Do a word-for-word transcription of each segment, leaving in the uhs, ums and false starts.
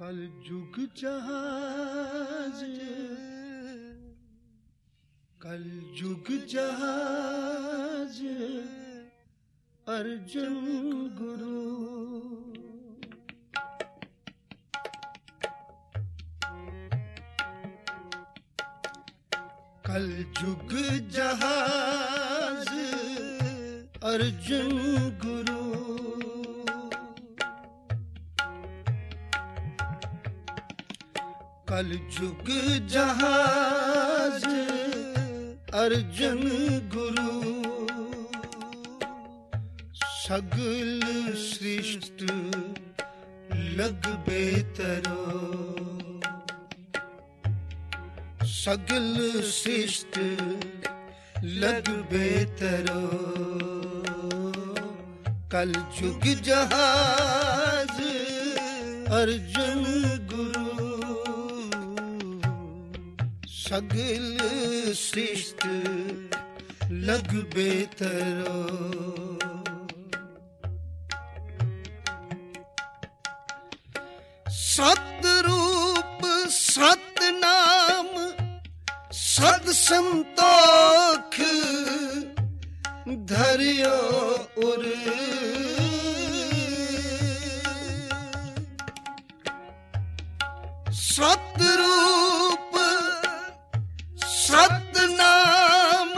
कल जुग जहाज कल जुग जहाज अर्जुन गुरु कल जुग जहाज अर्जुन गुरु कल जुग जहाज अर्जुन गुरु सगल सृष्ट लग बेतरो सगल सृष्ट लग बेतरो कल जुग जहाज अर्जुन गुरु सगल सृष्ट लग बेतरो सतरूप सतनाम सद संतोख धरियो उर सतरूप सतनाम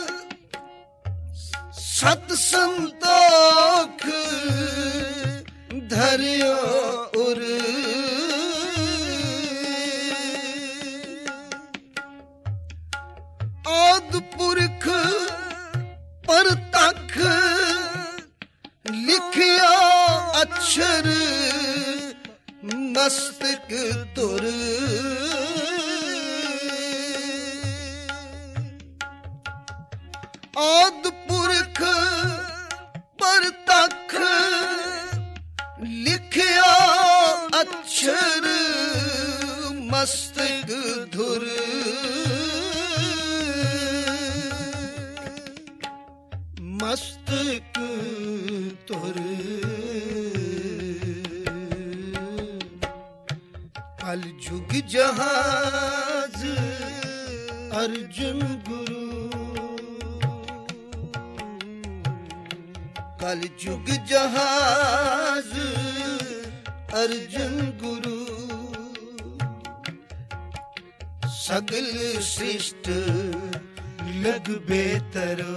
सत संतोख धरियो उर आद पुरख परतख लिखियो अक्षर मस्तक तुर आद पुरख परतख लिखियो अक्षर मस्तक धुर मस्तक तुर कल जुग जहाज अर्जुन गुरु कल जुग जहाज अर्जुन गुरु सगल सृष्ट लग बेतरो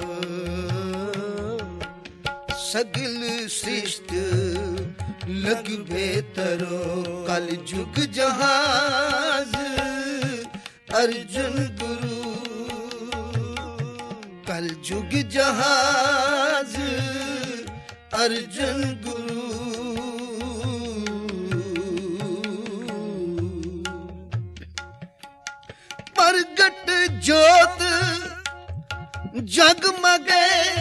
सगल सृष्ट लग बेतरो कल जुग जहाज अर्जुन गुरु कल जुग जहाज अर्जुन गुरु प्रगट ज्योत जगमगे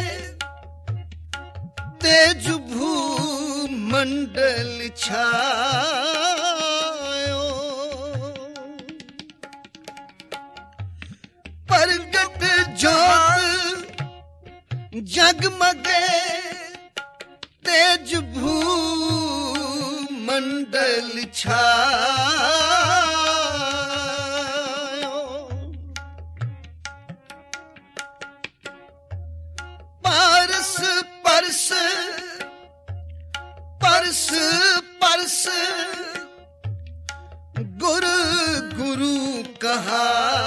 तेज भू मंडल छायो प्रगट ज्योत जगमगे तेज भू मंडल छायो पारस परस परस परस गुरु गुरु कहा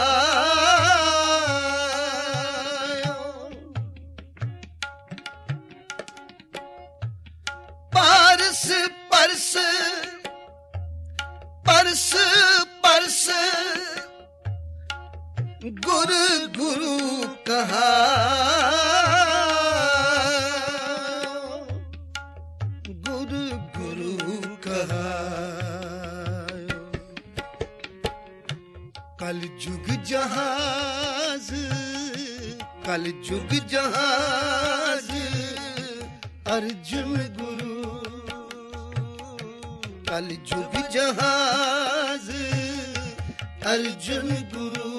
परस परस परस परस गुरु गुरु कहा गुरु गुरु कहा कल जुग जहाज कल जुग जहाज अर्जुन गुरु कल जुग जहाज अर्जुन गुरु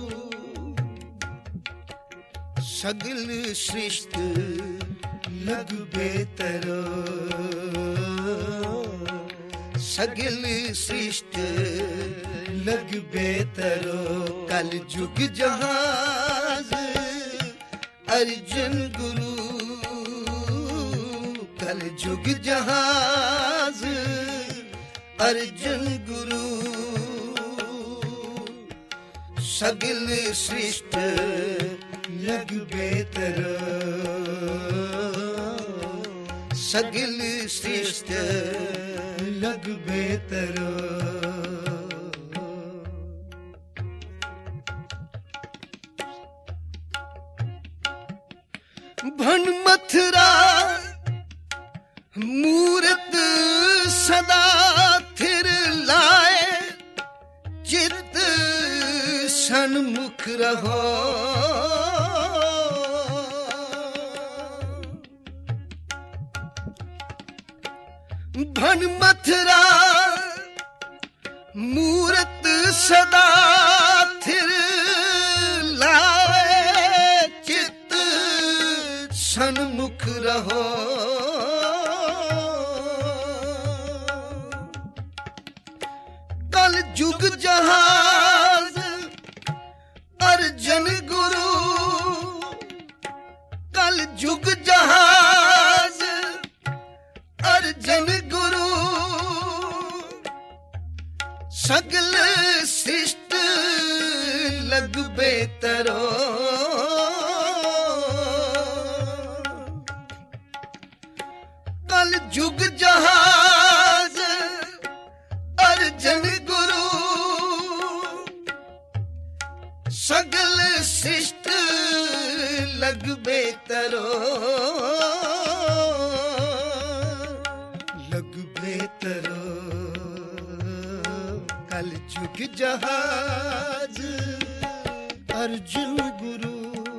सगल सृष्ट लग बेतरो सगल सृष्ट लग बेतरो कल जुग जहाज अर्जुन गुरु कल जुग जहाज अर्जुन गुरु सगल सृष्ट लग बेतरो सगल सृष्ट लग बेतरो भन मथुरा मूरत सदा थिर लाए चित सन्मुख रहो भन मथुरा मूरत सदा थिर लाए चित सन्मुख रहो कल जुग जहाज अर्जुन गुरु कल जुग जहाज अर्जुन गुरु सगल सृष्ट लग बेतरो कल जुग जहाज अर्जुन गुरु सगल सृष्ट लग बेतरो लग बेतरो कल जुग जहाज अर्जुन गुरु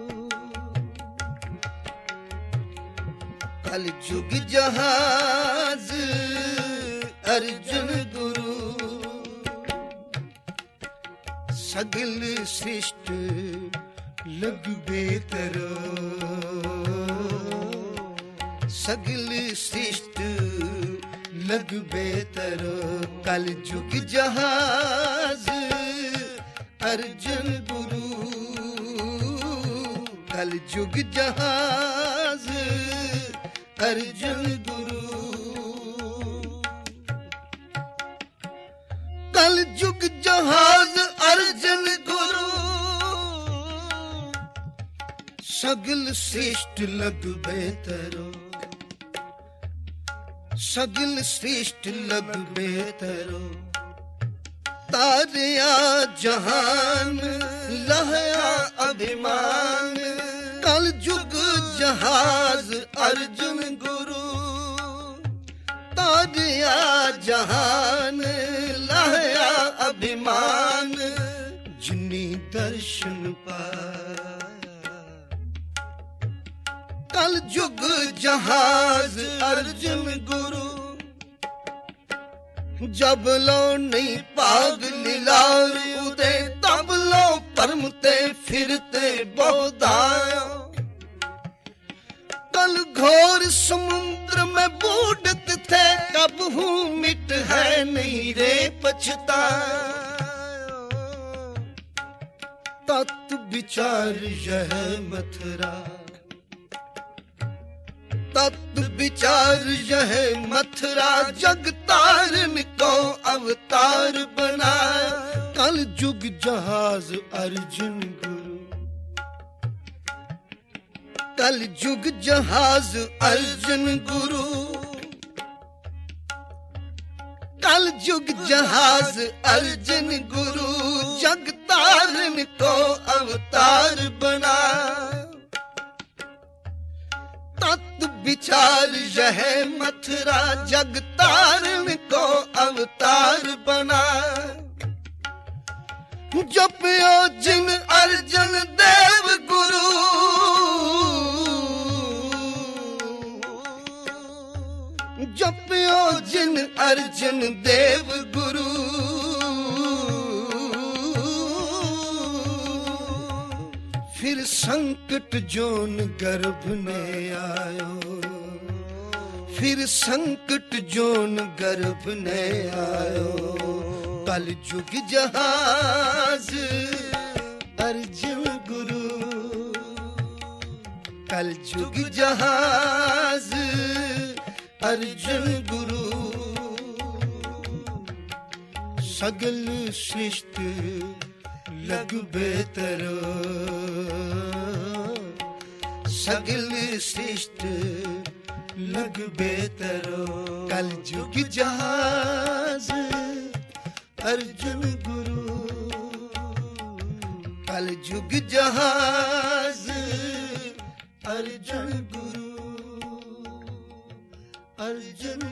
कल जुग जहाज अर्जुन गुरु सगल सृष्ट लग बेतरो सगल सृष्ट लग बेतरो कल जुग जहाज अर्जुन गुरु कल जुग जहाज अर्जुन गुरु कल जुग जहाज अर्जुन गुरु सगल श्रेष्ठ लग बेतरो सगल श्रेष्ठ लग बेतरो तारिया जहान लहया अभिमान कल जुग जहाज अर्जुन गुरु तारिया जहान लहया अभिमान जिन्नी दर्शन पाया कल जुग जहाज अर्जुन गुरु जब लो नहीं पाग लीलार उदय तब लो परमते फिरते बोधाया कल घोर समुद्र में बूढ़त थे कब हूँ मिट है नहीं रे पछताया तत् विचार यह मथुरा तत् विचार यह मथुरा जग तारन को अवतार बनाया कल जुग जहाज अर्जुन गुरु कल जुग जहाज अर्जुन गुरु कल जुग जहाज अर्जुन गुरु जग तारन को अवतार बनाया तत् विचार यह मथुरा जग तारण को अवतार बना जपयो जिन अर्जुन देव गुरु जपयो जिन अर्जुन देव गुरु फिर संकट जोन गर्भ ने आयो फिर संकट जोन गर्भ ने आयो कल जुग जहाज अर्जुन गुरु कल जुग जहाज अर्जुन गुरु सगल सृष्टि लग बेतरो सगल सृष्टि लग बेतरो कल जुग जहाज अर्जुन गुरु कल जुग जहाज अर्जुन गुरु अर्जुन